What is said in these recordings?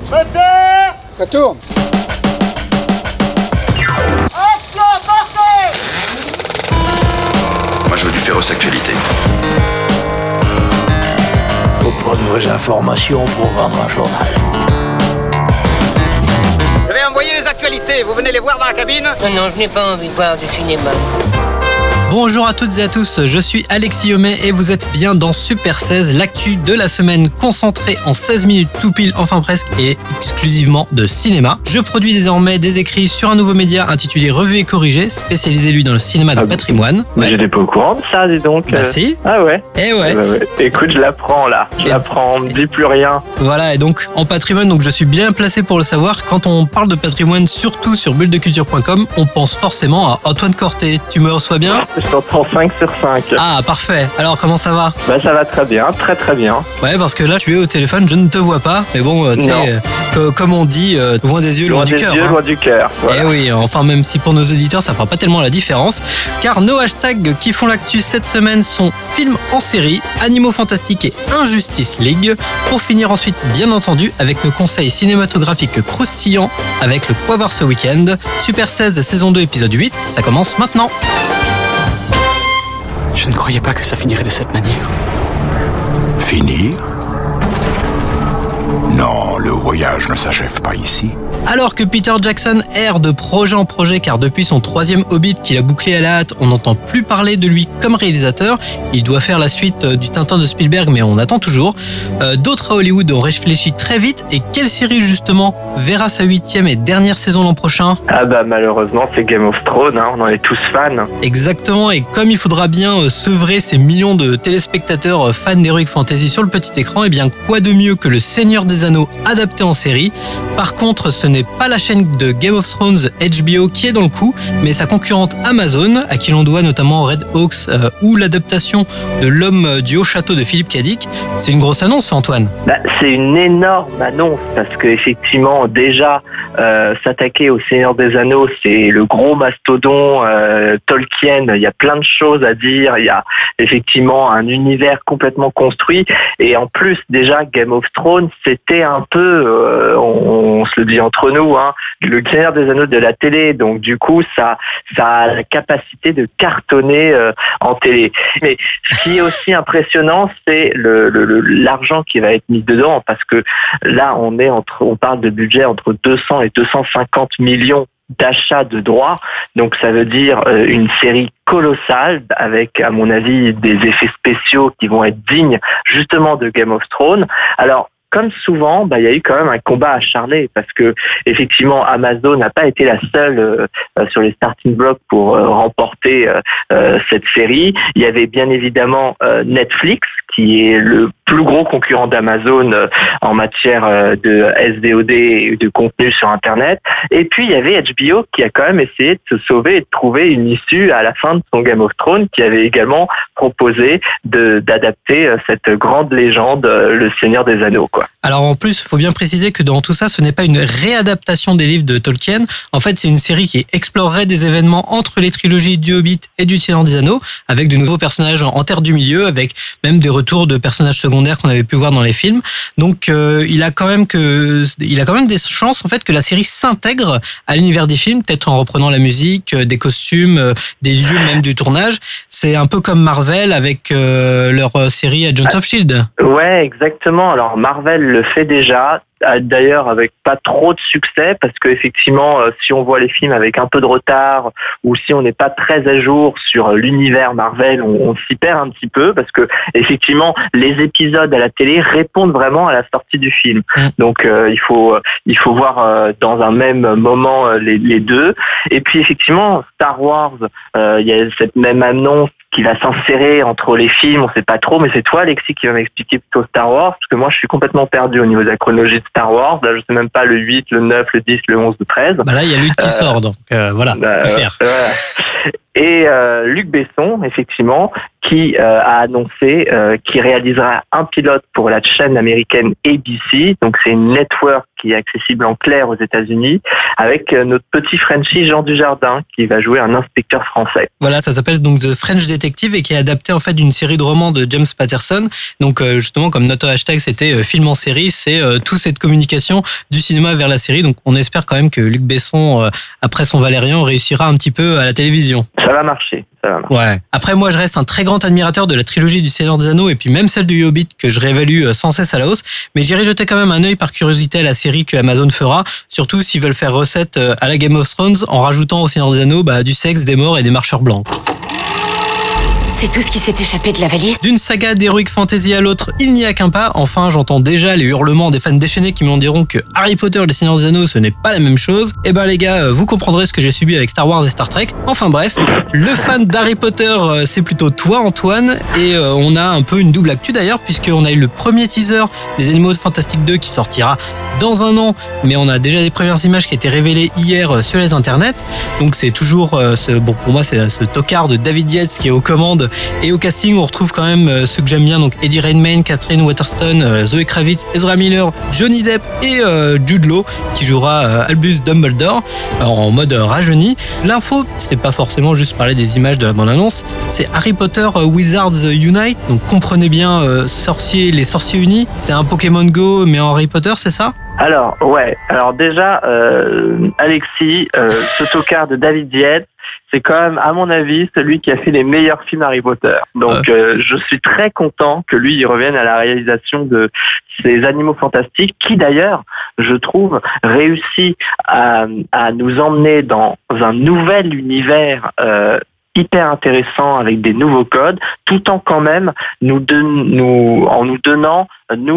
Moteur. Ça tourne. Action, partez. Moi, je veux du féroce actualité. Faut pas de vraies informations pour vendre un journal. Je vais envoyer les actualités, vous venez les voir dans la cabine ? Non, je n'ai pas envie de voir du cinéma. Bonjour à toutes et à tous, je suis Alexis Homais et vous êtes bien dans Super 16, l'actu de la semaine concentrée en 16 minutes tout pile, enfin presque, et exclusivement de cinéma. Je produis désormais des écrits sur un nouveau média intitulé Revue et Corrigé, spécialisé lui dans le cinéma de patrimoine. Mais j'étais pas au courant de ça, dis donc. Bah si. Ah ouais. Eh ouais. Écoute, je l'apprends là. Je l'apprends, on me dit plus rien. Voilà, et donc en patrimoine, donc je suis bien placé pour le savoir. Quand on parle de patrimoine, surtout sur bulledeculture.com, on pense forcément à Antoine Corté. Tu me reçois bien ? Je t'entends 5 sur 5. Ah, parfait. Alors, comment ça va ? Bah, ça va très bien, très très bien. Ouais, parce que là, tu es au téléphone, je ne te vois pas. Mais bon, tu sais, comme on dit, loin des yeux, loin du cœur. Loin du cœur. Voilà. Eh oui, enfin, même si pour nos auditeurs, ça fera pas tellement la différence. Car nos hashtags qui font l'actu cette semaine sont films en série, Animaux Fantastiques et Injustice League. Pour finir ensuite, bien entendu, avec nos conseils cinématographiques croustillants avec le Quoi voir ce week-end. Super 16, saison 2, épisode 8. Ça commence maintenant. Je ne croyais pas que ça finirait de cette manière. Finir ? Non, le voyage ne s'achève pas ici. Alors que Peter Jackson erre de projet en projet, car depuis son 3e Hobbit qu'il a bouclé à la hâte, on n'entend plus parler de lui comme réalisateur. Il doit faire la suite du Tintin de Spielberg, mais on attend toujours. D'autres à Hollywood ont réfléchi très vite. Et quelle série justement verra sa 8e et dernière saison l'an prochain ? Ah bah malheureusement c'est Game of Thrones, hein, on en est tous fans. Exactement, et comme il faudra bien sevrer ces millions de téléspectateurs fans d'Heroic Fantasy sur le petit écran, et bien quoi de mieux que le Seigneur des Anneaux adapté en série. Par contre, ce n'est pas la chaîne de Game of Thrones HBO qui est dans le coup, mais sa concurrente Amazon, à qui l'on doit notamment Red Hawks ou l'adaptation de L'Homme du Haut Château de Philippe Cadic. C'est une grosse annonce, Antoine. Bah, c'est une énorme annonce parce que effectivement déjà s'attaquer au Seigneur des Anneaux, c'est le gros mastodon Tolkien. Il y a plein de choses à dire. Il y a effectivement un univers complètement construit et en plus déjà Game of Thrones, c'était un peu, on se le dit entre nous, hein, le Seigneur des Anneaux de la télé. Donc du coup, ça a la capacité de cartonner en télé. Mais ce qui est aussi impressionnant, c'est l'argent qui va être mis dedans, parce que là, on parle de budget entre 200 et 250 millions d'achat de droits. Donc ça veut dire une série colossale avec, à mon avis, des effets spéciaux qui vont être dignes justement de Game of Thrones. Alors, comme souvent, il y a eu quand même un combat acharné parce que effectivement Amazon n'a pas été la seule sur les starting blocks pour remporter cette série. Il y avait bien évidemment Netflix qui est le plus gros concurrent d'Amazon en matière de SVOD et de contenu sur Internet. Et puis il y avait HBO qui a quand même essayé de se sauver et de trouver une issue à la fin de son Game of Thrones, qui avait également proposé d'adapter cette grande légende, le Seigneur des Anneaux, quoi. Alors en plus, il faut bien préciser que dans tout ça, ce n'est pas une réadaptation des livres de Tolkien. En fait, c'est une série qui explorerait des événements entre les trilogies du Hobbit et du Seigneur des Anneaux, avec de nouveaux personnages en Terre du Milieu, avec même des retours de personnages secondaires qu'on avait pu voir dans les films. Donc il a quand même des chances en fait que la série s'intègre à l'univers des films, peut-être en reprenant la musique, des costumes, des lieux même du tournage. C'est un peu comme Marvel avec leur série Agents of Shield. Ouais, exactement. Alors Marvel le fait déjà. D'ailleurs avec pas trop de succès, parce que effectivement si on voit les films avec un peu de retard ou si on n'est pas très à jour sur l'univers Marvel, on s'y perd un petit peu, parce que effectivement les épisodes à la télé répondent vraiment à la sortie du film. Donc il faut voir dans un même moment les deux. Et puis effectivement Star Wars, il y a cette même annonce qui va s'insérer entre les films, on sait pas trop, mais c'est toi Alexis qui va m'expliquer plutôt Star Wars, parce que moi je suis complètement perdu au niveau de la chronologie de Star Wars. Là je sais même pas le 8, le 9, le 10, le 11, le 13. Là il y a lui qui sort, donc voilà, c'est plus clair. Et Luc Besson, effectivement, qui a annoncé qu'il réalisera un pilote pour la chaîne américaine ABC. Donc c'est une network qui est accessible en clair aux États-Unis, avec notre petit Frenchie Jean Dujardin qui va jouer un inspecteur français. Voilà, ça s'appelle donc The French Detective et qui est adapté en fait d'une série de romans de James Patterson. Donc justement, comme notre hashtag c'était film en série, c'est toute cette communication du cinéma vers la série. Donc on espère quand même que Luc Besson, après son Valérian, réussira un petit peu à la télévision. Ça va marcher. Ouais. Après, moi, je reste un très grand admirateur de la trilogie du Seigneur des Anneaux et puis même celle du Hobbit que je réévalue sans cesse à la hausse. Mais j'irai jeter quand même un œil par curiosité à la série que Amazon fera, surtout s'ils veulent faire recette à la Game of Thrones en rajoutant au Seigneur des Anneaux du sexe, des morts et des marcheurs blancs. C'est tout ce qui s'est échappé de la valise. D'une saga d'heroic fantasy à l'autre, il n'y a qu'un pas. Enfin, j'entends déjà les hurlements des fans déchaînés qui m'en diront que Harry Potter et les Seigneurs des Anneaux, ce n'est pas la même chose. Eh ben les gars, vous comprendrez ce que j'ai subi avec Star Wars et Star Trek. Enfin bref, le fan d'Harry Potter, c'est plutôt toi Antoine. Et on a un peu une double actu d'ailleurs, puisqu'on a eu le premier teaser des Animaux Fantastiques 2 qui sortira dans un an. Mais on a déjà des premières images qui étaient révélées hier sur les internets. Donc c'est toujours, pour moi c'est ce tocard de David Yates qui est aux commandes. Et au casting, on retrouve quand même ceux que j'aime bien, donc Eddie Redmayne, Catherine Waterston, Zoe Kravitz, Ezra Miller, Johnny Depp et Jude Law qui jouera Albus Dumbledore en mode rajeuni. L'info, c'est pas forcément juste parler des images de la bande-annonce, c'est Harry Potter Wizards Unite, donc comprenez bien les sorciers unis, c'est un Pokémon Go mais en Harry Potter, c'est ça ? Alors déjà, Alexis, ce tocard de David Yates, c'est quand même, à mon avis, celui qui a fait les meilleurs films Harry Potter. Donc, je suis très content que lui, il revienne à la réalisation de ces Animaux Fantastiques, qui d'ailleurs, je trouve, réussit à nous emmener dans un nouvel univers hyper intéressant avec des nouveaux codes, tout en quand même nous donnant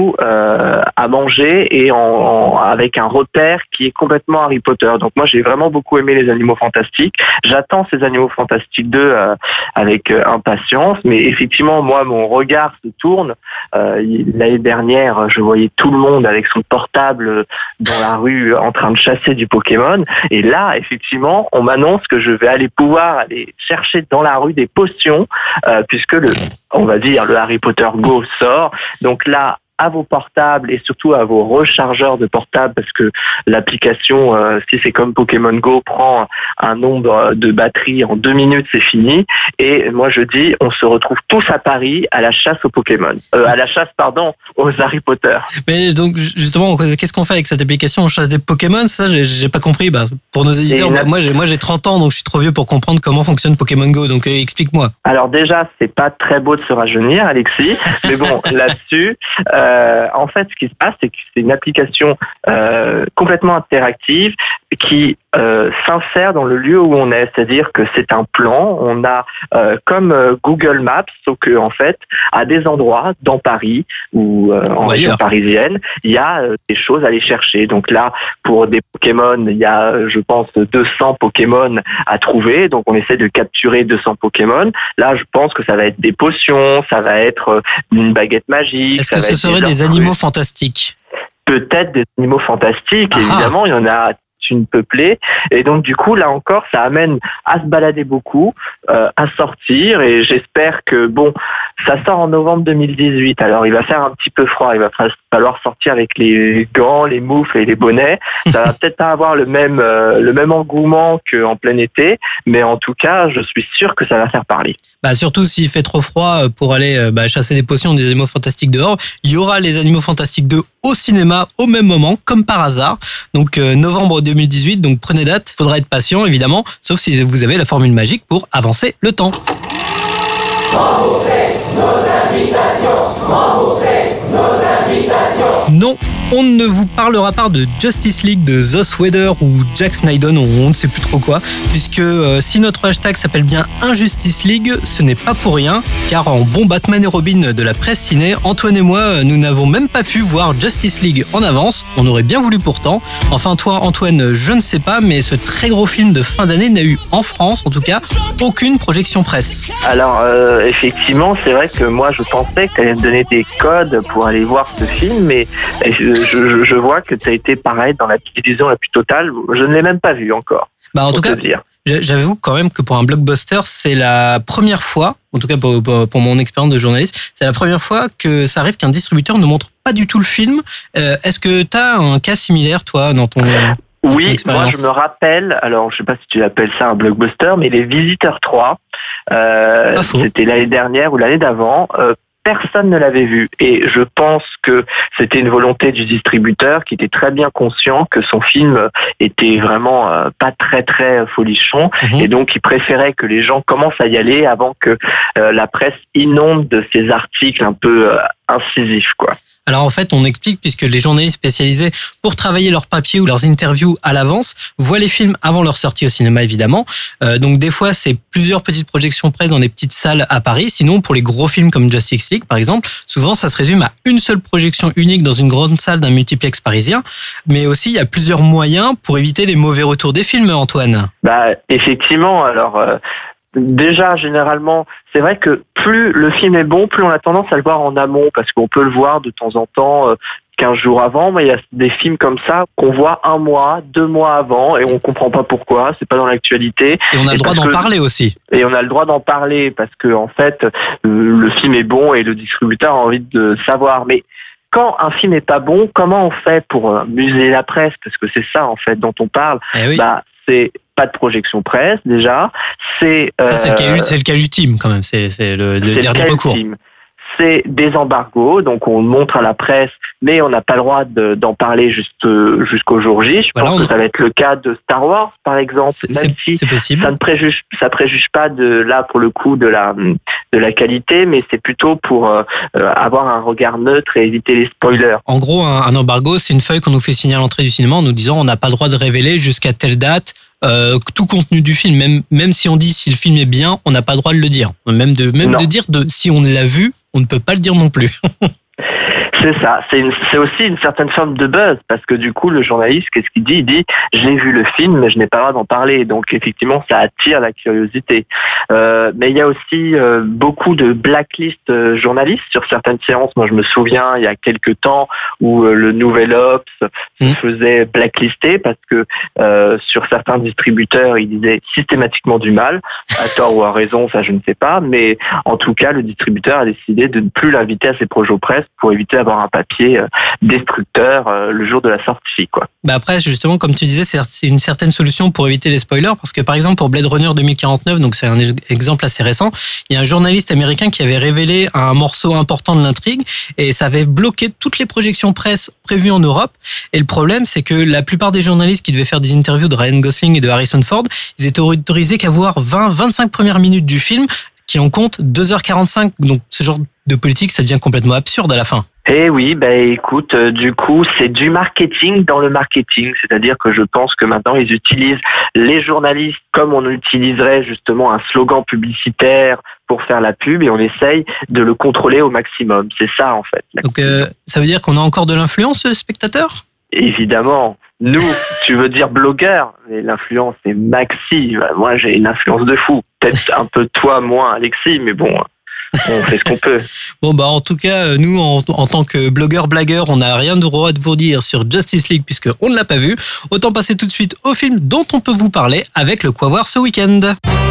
à manger et avec un repère qui est complètement Harry Potter. Donc moi j'ai vraiment beaucoup aimé les Animaux Fantastiques. J'attends ces Animaux Fantastiques 2 avec impatience, mais effectivement moi mon regard se tourne. L'année dernière je voyais tout le monde avec son portable dans la rue en train de chasser du Pokémon, et là effectivement on m'annonce que je vais pouvoir aller chercher dans la rue des potions puisque le Harry Potter Go sort. Donc là, à vos portables et surtout à vos rechargeurs de portables, parce que l'application, si c'est comme Pokémon Go, prend un nombre de batteries en 2 minutes, c'est fini. Et moi je dis, on se retrouve tous à Paris à la chasse aux Pokémon. Aux Harry Potter. Mais donc justement, qu'est-ce qu'on fait avec cette application ? On chasse des Pokémon ? Ça, j'ai pas compris. Pour nos éditeurs, moi j'ai 30 ans, donc je suis trop vieux pour comprendre comment fonctionne Pokémon Go. Donc explique-moi. Alors déjà, c'est pas très beau de se rajeunir, Alexis. Mais bon, là-dessus... en fait, ce qui se passe, c'est que c'est une application complètement interactive qui s'insère dans le lieu où on est. C'est-à-dire que c'est un plan. On a comme Google Maps, sauf que en fait, à des endroits dans Paris ou en région parisienne, il y a des choses à aller chercher. Donc là, pour des Pokémon, il y a, je pense, 200 Pokémon à trouver. Donc on essaie de capturer 200 Pokémon. Là, je pense que ça va être des potions, ça va être une baguette magique. Est-ce que ce serait des animaux fantastiques ? Peut-être des animaux fantastiques, évidemment, il y en a une peuplée, et donc du coup là encore ça amène à se balader beaucoup, à sortir, et j'espère que ça sort en novembre 2018, alors il va faire un petit peu froid, il va falloir sortir avec les gants, les moufles et les bonnets. Ça va peut-être pas avoir le même engouement qu'en plein été, mais en tout cas je suis sûr que ça va faire parler. Surtout s'il fait trop froid pour aller chasser des potions des Animaux Fantastiques dehors, il y aura les Animaux Fantastiques 2 au cinéma au même moment, comme par hasard. Donc novembre 2018, donc prenez date. Faudra être patient évidemment, sauf si vous avez la formule magique pour avancer le temps. Remboursez nos invitations. Non, on ne vous parlera pas de Justice League de Joss Whedon ou Jack Snyder, on ne sait plus trop quoi, puisque si notre hashtag s'appelle bien Injustice League, ce n'est pas pour rien, car en bon Batman et Robin de la presse ciné, Antoine et moi, nous n'avons même pas pu voir Justice League en avance, on aurait bien voulu pourtant. Enfin toi Antoine, je ne sais pas, mais ce très gros film de fin d'année n'a eu, en France en tout cas, aucune projection presse. Alors effectivement, c'est vrai que moi je pensais que tu allais me donner des codes pour aller voir ce film, mais je vois que tu as été pareil dans la illusion la plus totale. Je ne l'ai même pas vu encore. En tout cas, J'avoue quand même que pour un blockbuster, c'est la première fois, en tout cas pour mon expérience de journaliste, c'est la première fois que ça arrive qu'un distributeur ne montre pas du tout le film. Est-ce que tu as un cas similaire, toi, dans ton... Oui, moi je me rappelle, alors je sais pas si tu appelles ça un blockbuster, mais Les Visiteurs 3, c'était l'année dernière ou l'année d'avant, personne ne l'avait vu et je pense que c'était une volonté du distributeur qui était très bien conscient que son film était vraiment pas très très folichon et donc il préférait que les gens commencent à y aller avant que la presse inonde de ces articles un peu incisifs, quoi. Alors en fait, on explique puisque les journalistes spécialisés pour travailler leurs papiers ou leurs interviews à l'avance voient les films avant leur sortie au cinéma évidemment. Donc des fois, c'est plusieurs petites projections presse dans des petites salles à Paris. Sinon, pour les gros films comme Justice League par exemple, souvent ça se résume à une seule projection unique dans une grande salle d'un multiplex parisien. Mais aussi, il y a plusieurs moyens pour éviter les mauvais retours des films, Antoine. Effectivement, alors... Déjà, généralement, c'est vrai que plus le film est bon, plus on a tendance à le voir en amont, parce qu'on peut le voir de temps en temps 15 jours avant, mais il y a des films comme ça qu'on voit 1 mois, 2 mois avant, et on comprend pas pourquoi, c'est pas dans l'actualité. Et on a le droit d'en parler aussi. Et on a le droit d'en parler, parce que en fait, le film est bon et le distributeur a envie de savoir. Mais quand un film n'est pas bon, comment on fait pour museler la presse? Parce que c'est ça, en fait, dont on parle. C'est pas de projection presse, déjà. Ça, c'est le cas ultime, quand même. C'est le dernier recours. Ultime. C'est des embargos, donc on montre à la presse, mais on n'a pas le droit d'en parler jusqu'au jour J. Je pense que ça va être le cas de Star Wars, par exemple. Même si c'est possible. Ça préjuge pas pour le coup, de la qualité, mais c'est plutôt pour avoir un regard neutre et éviter les spoilers. En gros, un embargo, c'est une feuille qu'on nous fait signer à l'entrée du cinéma en nous disant on n'a pas le droit de révéler jusqu'à telle date tout contenu du film, même si on dit si le film est bien, on n'a pas le droit de le dire. Même de dire si on l'a vu, on ne peut pas le dire non plus. C'est ça, c'est aussi une certaine forme de buzz, parce que du coup, le journaliste, qu'est-ce qu'il dit? Il dit, j'ai vu le film, mais je n'ai pas le droit d'en parler. Donc, effectivement, ça attire la curiosité. Mais il y a aussi beaucoup de blacklist journalistes sur certaines séances. Moi, je me souviens, il y a quelques temps, où le Nouvel Obs se faisait blacklister, parce que sur certains distributeurs, ils disaient systématiquement du mal, à tort ou à raison, ça je ne sais pas, mais en tout cas, le distributeur a décidé de ne plus l'inviter à ses projets presse pour éviter d'avoir un papier destructeur le jour de la sortie, quoi. Après, justement, comme tu disais, c'est une certaine solution pour éviter les spoilers, parce que par exemple pour Blade Runner 2049, donc c'est un exemple assez récent, il y a un journaliste américain qui avait révélé un morceau important de l'intrigue et ça avait bloqué toutes les projections presse prévues en Europe. Et le problème, c'est que la plupart des journalistes qui devaient faire des interviews de Ryan Gosling et de Harrison Ford, ils étaient autorisés qu'à voir 20-25 premières minutes du film, qui en compte 2h45. Donc ce genre de politique, ça devient complètement absurde à la fin. Eh oui, écoute, du coup, c'est du marketing dans le marketing. C'est-à-dire que je pense que maintenant, ils utilisent les journalistes comme on utiliserait justement un slogan publicitaire pour faire la pub et on essaye de le contrôler au maximum. C'est ça, en fait. Donc, ça veut dire qu'on a encore de l'influence, le spectateur ? Évidemment. Nous, tu veux dire blogueur, mais l'influence est maxi. Moi, j'ai une influence de fou. Peut-être un peu toi, moins, Alexis, mais bon... On fait ce qu'on peut. En tout cas, nous, en tant que blogueurs-blagueurs, on n'a rien de droit de vous dire sur Justice League puisqu'on ne l'a pas vu. Autant passer tout de suite au film dont on peut vous parler avec le Quoi voir ce week-end.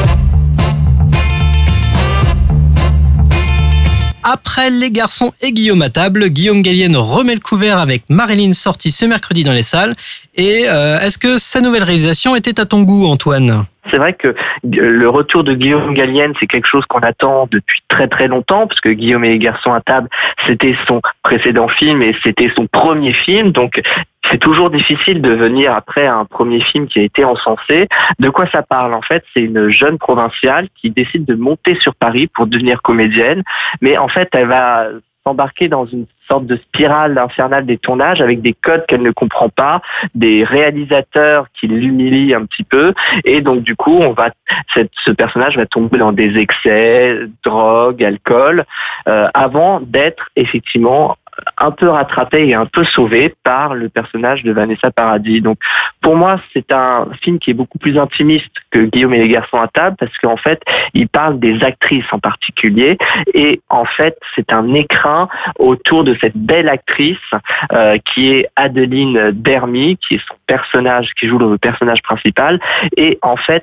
Après Les Garçons et Guillaume à table, Guillaume Gallienne remet le couvert avec Marilyn sortie ce mercredi dans les salles. Et est-ce que sa nouvelle réalisation était à ton goût, Antoine ? C'est vrai que le retour de Guillaume Gallienne, c'est quelque chose qu'on attend depuis très très longtemps, parce que Guillaume et les Garçons à table, c'était son précédent film et c'était son premier film, donc c'est toujours difficile de venir après un premier film qui a été encensé. De quoi ça parle? En fait, c'est une jeune provinciale qui décide de monter sur Paris pour devenir comédienne, mais en fait, elle va s'embarquer dans une sorte de spirale infernale des tournages avec des codes qu'elle ne comprend pas, des réalisateurs qui l'humilient un petit peu, et donc du coup ce personnage va tomber dans des excès, drogue, alcool, avant d'être effectivement un peu rattrapé et un peu sauvé par le personnage de Vanessa Paradis. Donc pour moi, c'est un film qui est beaucoup plus intimiste que Guillaume et les Garçons à table, parce qu'en fait, il parle des actrices en particulier, et en fait, c'est un écrin autour de cette belle actrice qui est Adeline Dermy, qui est son personnage, qui joue le personnage principal, et en fait,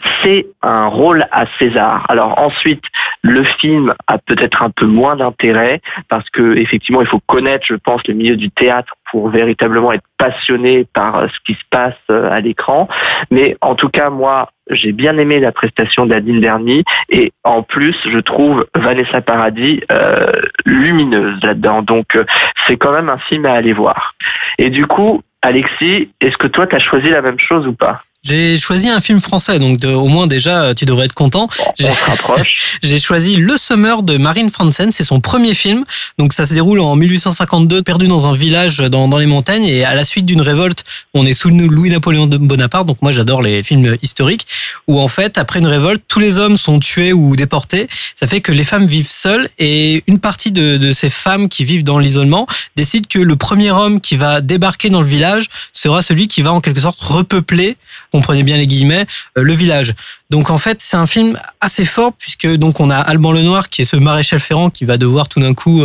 c'est un rôle à César. Alors ensuite, le film a peut-être un peu moins d'intérêt parce que effectivement, il faut connaître, je pense, le milieu du théâtre pour véritablement être passionné par ce qui se passe à l'écran. Mais en tout cas, moi, j'ai bien aimé la prestation d'Adine Berny et en plus, je trouve Vanessa Paradis lumineuse là-dedans. Donc, c'est quand même un film à aller voir. Et du coup, Alexis, est-ce que toi, tu as choisi la même chose ou pas ? J'ai choisi un film français, donc au moins déjà tu devrais être content. On se rapproche. J'ai choisi Le Summer de Marine Fransen, c'est son premier film. Donc ça se déroule en 1852, perdu dans un village dans les montagnes, et à la suite d'une révolte, on est sous Louis-Napoléon Bonaparte. Donc moi j'adore les films historiques où en fait après une révolte, tous les hommes sont tués ou déportés. Ça fait que les femmes vivent seules et une partie de ces femmes qui vivent dans l'isolement décident que le premier homme qui va débarquer dans le village sera celui qui va en quelque sorte repeupler, comprenez bien les guillemets, le village. Donc en fait, c'est un film assez fort puisque donc on a Alban Lenoir qui est ce maréchal Ferrand qui va devoir tout d'un coup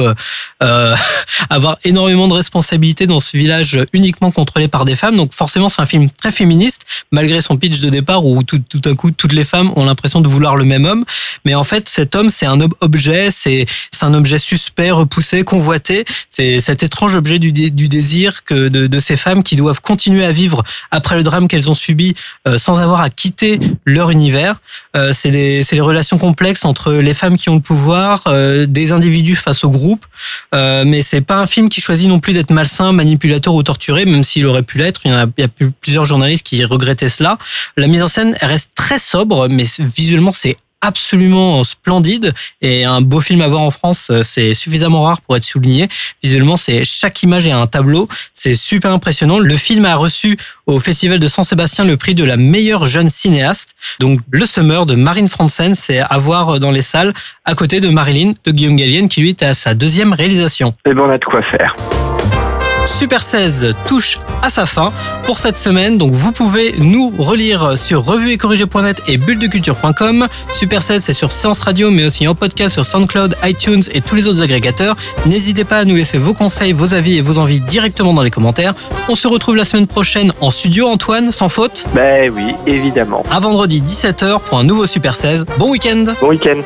avoir énormément de responsabilités dans ce village uniquement contrôlé par des femmes. Donc forcément, c'est un film très féministe malgré son pitch de départ où tout à coup toutes les femmes ont l'impression de vouloir le même homme. Mais en fait, cet homme, c'est un objet, c'est un objet suspect, repoussé, convoité. C'est cet étrange objet du désir que de ces femmes qui doivent continuer à vivre après le drame qu'elles ont subi sans avoir à quitter leur univers. C'est les relations complexes entre les femmes qui ont le pouvoir, des individus face au groupe. Mais c'est pas un film qui choisit non plus d'être malsain, manipulateur ou torturé, même s'il aurait pu l'être. Il y a plusieurs journalistes qui regrettaient cela. La mise en scène elle reste très sobre, mais visuellement c'est absolument splendide et un beau film à voir en France, c'est suffisamment rare pour être souligné. Visuellement, chaque image est un tableau, c'est super impressionnant. Le film a reçu au Festival de Saint-Sébastien le prix de la meilleure jeune cinéaste. Donc Le Summer de Marine Fransen, c'est à voir dans les salles à côté de Marilyn de Guillaume Gallienne qui lui est à sa deuxième réalisation. Et ben on a de quoi faire. Super 16 touche à sa fin pour cette semaine, donc vous pouvez nous relire sur revueetcorrigé.net et bulledeculture.com. Super 16 c'est sur Séance Radio mais aussi en podcast sur SoundCloud, iTunes et tous les autres agrégateurs. N'hésitez pas à nous laisser vos conseils, vos avis et vos envies directement dans les commentaires. On se retrouve la semaine prochaine en studio, Antoine, sans faute. Ben oui, évidemment. À vendredi 17h pour un nouveau Super 16. Bon week-end. Bon week-end.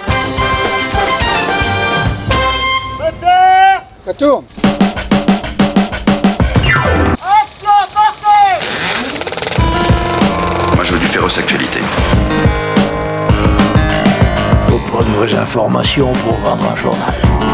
Ça tourne. Moi, je veux du féroce actualité. Faut pas de vraies informations pour vendre un journal.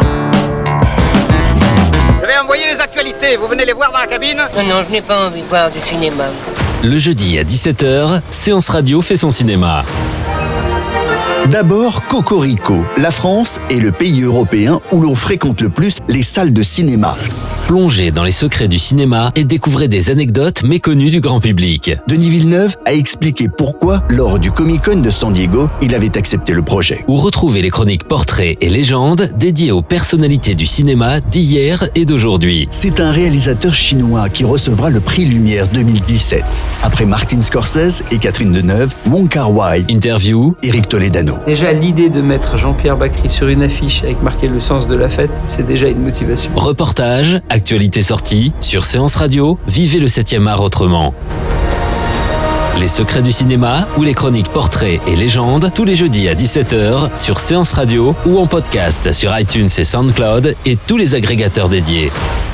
Je vais envoyer les actualités, vous venez les voir dans la cabine ? Non, je n'ai pas envie de voir du cinéma. Le jeudi à 17h, Séance Radio fait son cinéma. D'abord, Cocorico. La France est le pays européen où l'on fréquente le plus les salles de cinéma. Plongez dans les secrets du cinéma et découvrez des anecdotes méconnues du grand public. Denis Villeneuve a expliqué pourquoi, lors du Comic-Con de San Diego, il avait accepté le projet. Ou retrouvez les chroniques portraits et légendes dédiées aux personnalités du cinéma d'hier et d'aujourd'hui. C'est un réalisateur chinois qui recevra le prix Lumière 2017. Après Martin Scorsese et Catherine Deneuve, Wong Kar-wai. Interview, Eric Toledano. Déjà, l'idée de mettre Jean-Pierre Bacri sur une affiche avec marqué le sens de la fête, c'est déjà une motivation. Reportage, actualité sortie, sur Séance Radio, vivez le 7e art autrement. Les secrets du cinéma ou les chroniques portraits et légendes, tous les jeudis à 17h sur Séance Radio ou en podcast sur iTunes et SoundCloud et tous les agrégateurs dédiés.